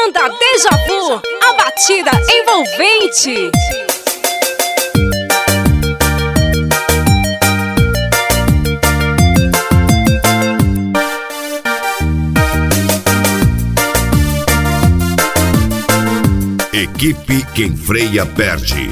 Banda Deja Vu, a batida envolvente. Equipe Quem Freia Perde.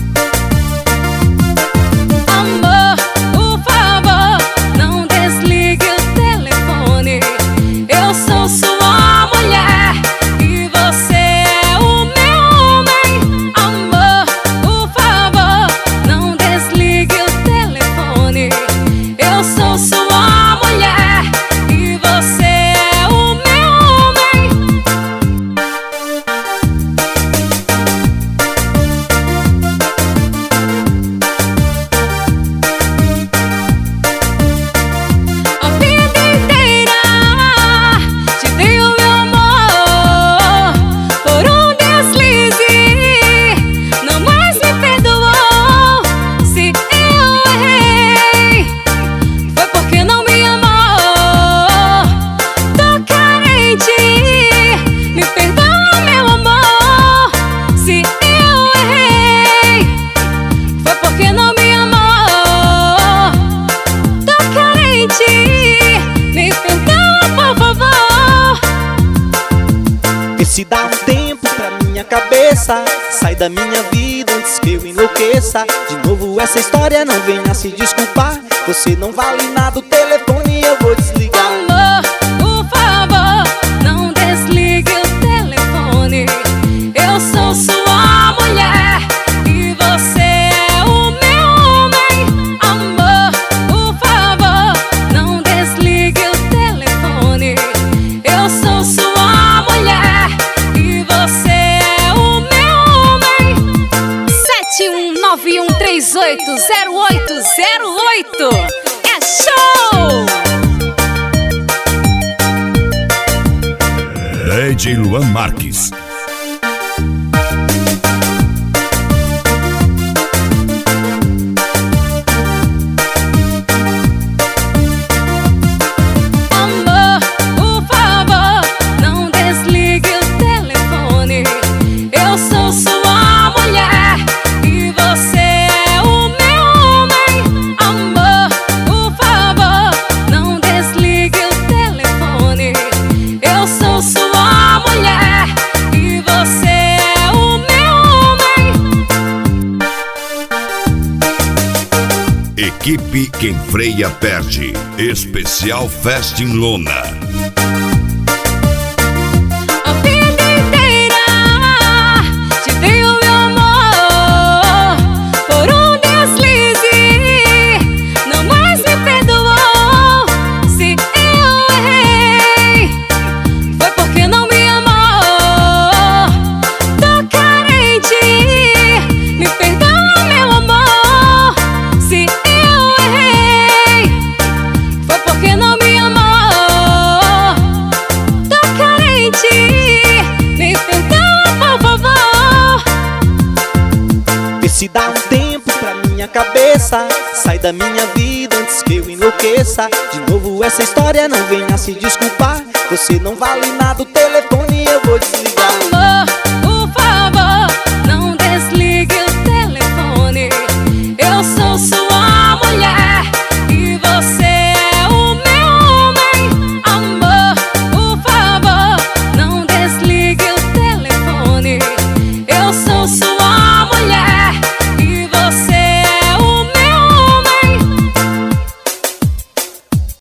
Amor, por favor, não desligue o telefone. Eu sou sua mulher e você é o meu homem. Amor, por favor, não desligue o telefone. Eu sou sua mulher e você é o meu homem. A vida inteira te dei o meu amor. Por um deslize, não mais me perdoou. Se eu errei, foi porque não me amou. Tô carente, me perdoa, meu amor. Se eu errei, foi porque não me amou. Tô carente, me perdoa, por favor. Vê se dá um tempo pra minha cabeça. Sai da minha vida antes que eu enlouqueça. De novo essa história, não venha se desculpar. Você não vale nada, o telefone eu vou desligar. Amor, por favor, não desligue o telefone. Eu sou sua mulher e você é o meu homem. Amor, por favor, não desligue o telefone. Eu sou sua mulher e você é o meu homem. 7191380808. É show! DJ Luan Marques. Amor, por favor, não desligue o telefone. Eu sou sua mulher e você é o meu homem. Amor, por favor, não desligue o telefone. Eu sou sua mulher e você é o meu homem. Equipe Quem Freia Perde. Especial Festa em Lona. A vida inteira te dei o meu amor. Por um deslize, não mais me perdoou. Se eu errei, foi porque não me amou. Tô carente, me perdoa, meu amor. Se eu errei, foi porque não me amou. Tô carente, me perdoa, por favor. Vê se dá um tempo pra minha cabeça. Sai da minha vida antes que eu enlouqueça. De novo essa história, não venha se desculpar. Você não vale nada, o telefone